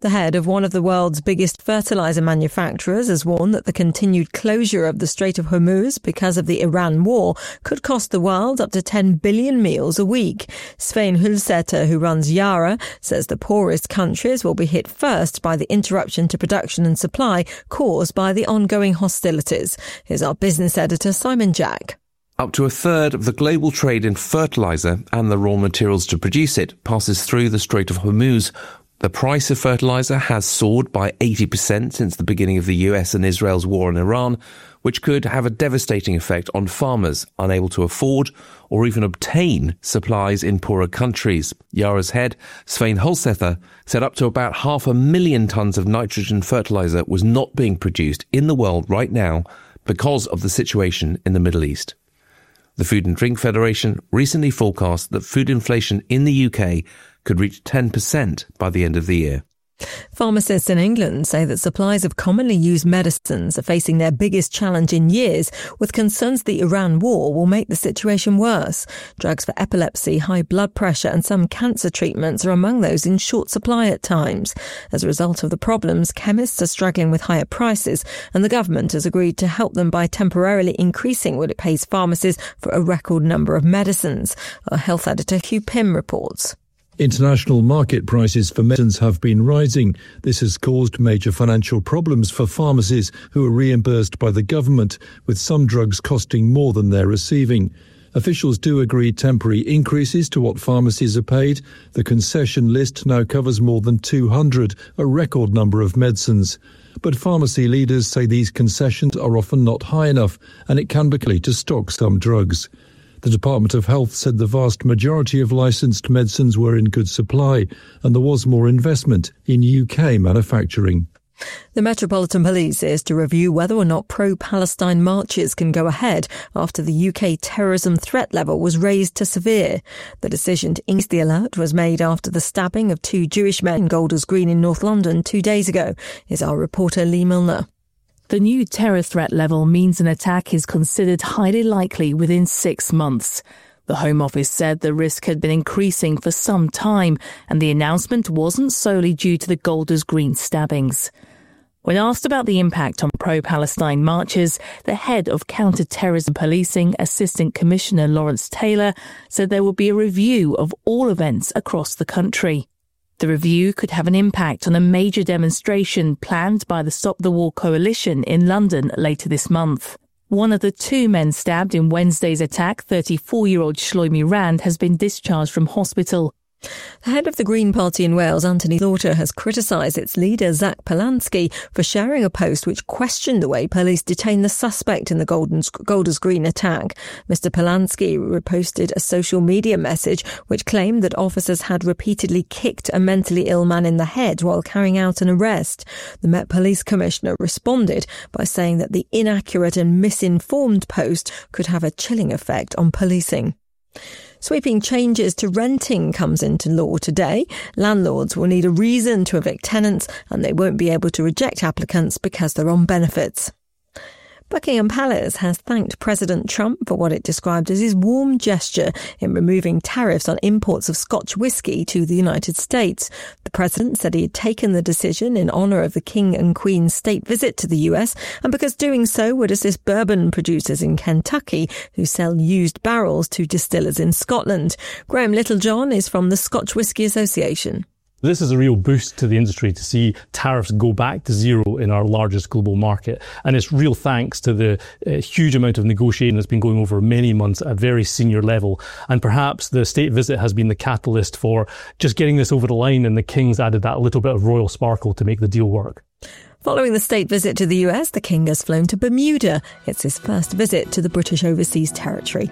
The head of one of the world's biggest fertilizer manufacturers has warned that the continued closure of the Strait of Hormuz because of the Iran war could cost the world up to 10 billion meals a week. Svein Hulseter, who runs Yara, says the poorest countries will be hit first by the interruption to production and supply caused by the ongoing hostilities. Here's our business editor, Simon Jack. Up to a third of the global trade in fertilizer and the raw materials to produce it passes through the Strait of Hormuz. The price of fertilizer has soared by 80% since the beginning of the US and Israel's war in Iran, which could have a devastating effect on farmers unable to afford or even obtain supplies in poorer countries. Yara's head, Svein Hulseter, said up to about 500,000 tons of nitrogen fertilizer was not being produced in the world right now because of the situation in the Middle East. The Food and Drink Federation recently forecast that food inflation in the UK could reach 10% by the end of the year. Pharmacists in England say that supplies of commonly used medicines are facing their biggest challenge in years, with concerns the Iran war will make the situation worse. Drugs for epilepsy, high blood pressure and some cancer treatments are among those in short supply at times. As a result of the problems, chemists are struggling with higher prices, and the government has agreed to help them by temporarily increasing what it pays pharmacies for a record number of medicines. Our health editor Hugh Pym reports. International market prices for medicines have been rising. This has caused major financial problems for pharmacies who are reimbursed by the government, with some drugs costing more than they're receiving. Officials do agree temporary increases to what pharmacies are paid. The concession list now covers more than 200, a record number of medicines. But pharmacy leaders say these concessions are often not high enough, and it can be costly to stock some drugs. The Department of Health said the vast majority of licensed medicines were in good supply, and there was more investment in UK manufacturing. The Metropolitan Police is to review whether or not pro-Palestine marches can go ahead after the UK terrorism threat level was raised to severe. The decision to ease the alert was made after the stabbing of 2 Jewish men in Golders Green in North London 2 days ago. Here's our reporter Lee Milner. The new terror threat level means an attack is considered highly likely within 6 months. The Home Office said the risk had been increasing for some time, and the announcement wasn't solely due to the Golders Green stabbings. When asked about the impact on pro-Palestine marches, the head of counter-terrorism policing, Assistant Commissioner Lawrence Taylor, said there will be a review of all events across the country. The review could have an impact on a major demonstration planned by the Stop the War Coalition in London later this month. One of the 2 men stabbed in Wednesday's attack, 34-year-old Shlomi Rand, has been discharged from hospital. The head of the Green Party in Wales, Anthony Slaughter, has criticised its leader, Zach Polansky, for sharing a post which questioned the way police detained the suspect in the Golders Green attack. Mr Polansky reposted a social media message which claimed that officers had repeatedly kicked a mentally ill man in the head while carrying out an arrest. The Met Police Commissioner responded by saying that the inaccurate and misinformed post could have a chilling effect on policing. Sweeping changes to renting comes into law today. Landlords will need a reason to evict tenants, and they won't be able to reject applicants because they're on benefits. Buckingham Palace has thanked President Trump for what it described as his warm gesture in removing tariffs on imports of Scotch whisky to the United States. The president said he had taken the decision in honour of the King and Queen's state visit to the US, and because doing so would assist bourbon producers in Kentucky who sell used barrels to distillers in Scotland. Graham Littlejohn is from the Scotch Whisky Association. This is a real boost to the industry to see tariffs go back to zero in our largest global market. And it's real thanks to the huge amount of negotiating that's been going over many months at a very senior level. And perhaps the state visit has been the catalyst for just getting this over the line, and the King's added that little bit of royal sparkle to make the deal work. Following the state visit to the US, the King has flown to Bermuda. It's his first visit to the British Overseas Territory.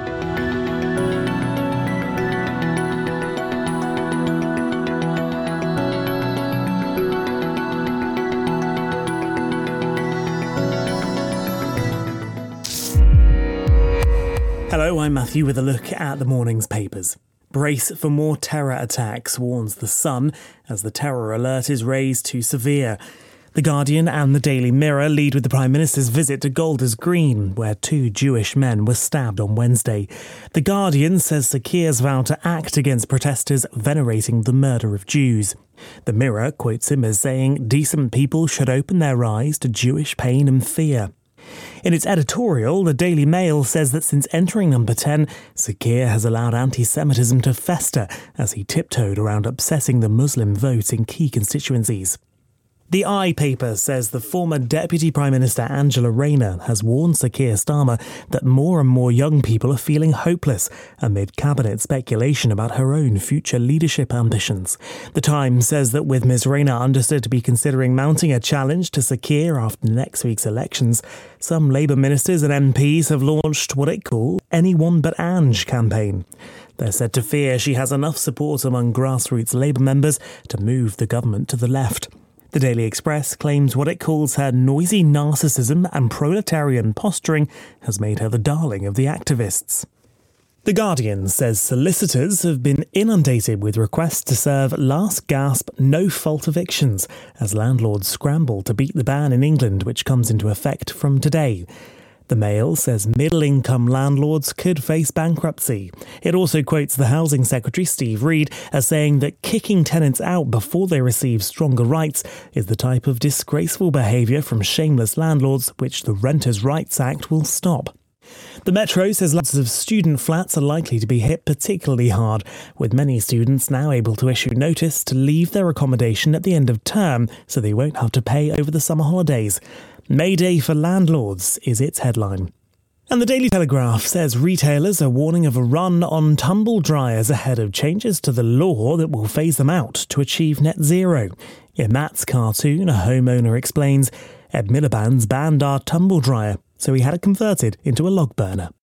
Hello, I'm Matthew with a look at the morning's papers. Brace for more terror attacks, warns The Sun, as the terror alert is raised to severe. The Guardian and the Daily Mirror lead with the Prime Minister's visit to Golders Green, where 2 Jewish men were stabbed on Wednesday. The Guardian says Sir Keir's vowed to act against protesters venerating the murder of Jews. The Mirror quotes him as saying decent people should open their eyes to Jewish pain and fear. In its editorial, the Daily Mail says that since entering number 10, Sir Keir has allowed anti-Semitism to fester as he tiptoed around upsetting the Muslim vote in key constituencies. The I paper says the former Deputy Prime Minister Angela Rayner has warned Sir Keir Starmer that more and more young people are feeling hopeless amid cabinet speculation about her own future leadership ambitions. The Times says that with Ms Rayner understood to be considering mounting a challenge to Sir Keir after next week's elections, some Labour ministers and MPs have launched what it calls Anyone But Ange campaign. They're said to fear she has enough support among grassroots Labour members to move the government to the left. The Daily Express claims what it calls her noisy narcissism and proletarian posturing has made her the darling of the activists. The Guardian says solicitors have been inundated with requests to serve last-gasp no-fault evictions as landlords scramble to beat the ban in England, which comes into effect from today. The Mail says middle-income landlords could face bankruptcy. It also quotes the Housing Secretary, Steve Reed, as saying that kicking tenants out before they receive stronger rights is the type of disgraceful behaviour from shameless landlords which the Renters' Rights Act will stop. The Metro says lots of student flats are likely to be hit particularly hard, with many students now able to issue notice to leave their accommodation at the end of term so they won't have to pay over the summer holidays. Mayday for landlords is its headline. And the Daily Telegraph says retailers are warning of a run on tumble dryers ahead of changes to the law that will phase them out to achieve net zero. In Matt's cartoon, a homeowner explains, Ed Miliband's banned our tumble dryer, so he had it converted into a log burner.